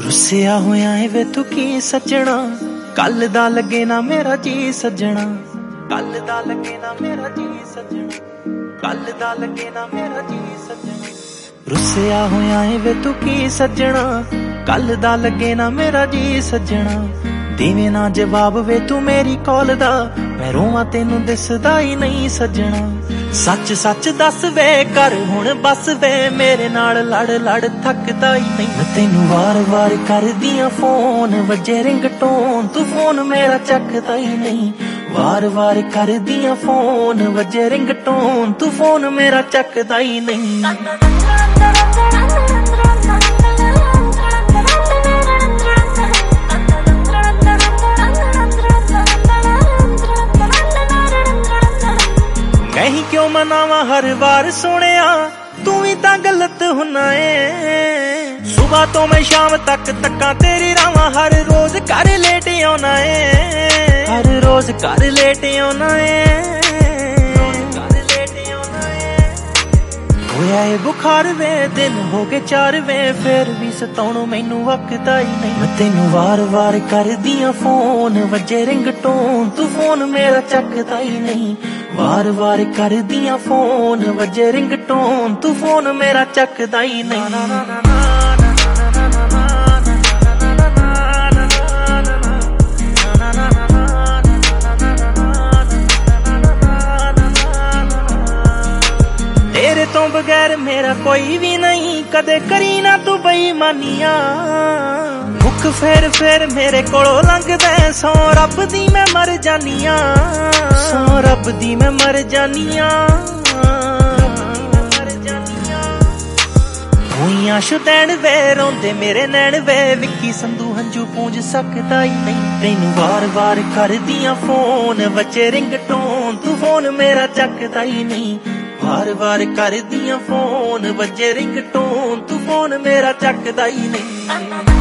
रुसिया होया है वे तू की सजना, कल दा लगे ना मेरा जी सजना, कल दा लगे ना मेरा जी सजना, कल दा लगे ना मेरा जी सजना। रुसिया होया है वे तू की सजना, कल दा लगे ना मेरा जी सजना। देवे ना जवाब वे तू मेरी कॉल दा, मैं रोवां तेनू दिसदा ही नहीं सजना। सच सच दस वे कर हुण बस वे, मेरे नाल लड़ लड़ थकदा ही नहीं। मैं तेनू वार वार कर दियां फोन, वजे रिंगटोन तू फोन मेरा चकदा ही नहीं। वार वार कर दियां फोन, वजे रिंगटोन तू फोन मेरा चकदा ही नहीं। मैं ही क्यों मनावा हर बार सुनिया, तू ही तां गलत हुना है। सुबह तो मैं शाम तक तक्का तेरी रावा, हर रोज घर लेट आना है, हर रोज घर लेट आना है। होया है बुखार वे, दिन हो गए 4 वे, फिर भी सताउणों मैनू वकदा ही नहीं। मैं तेनू वार वार कर दियां फोन, वजे रिंगटोन तू फोन मेरा चकदा ही नहीं। वार वार कर दियां फोन, वजे रिंगटोन तू फोन मेरा चकदा ही नहीं। तेरे तो बगैर मेरा कोई भी नहीं, कदे करी ना तू बेईमानियां। मुख फेर मेरे कोलों लंघदा, सौ रब दी मैं मर जानियां, सौ रब दी मैं मर जानियां। होइयां शुदैन वे रोंदे मेरे नैन वे, विक्की संधू हंजू पूंज सकदा ही नहीं। तेनू वार वार कर दियां फोन, वजे रिंगटोन तू फोन मेरा चकदा ही नहीं। वार वार कर दियां फोन, वजे रिंगटोन तू फोन मेरा चकदा ही नहीं।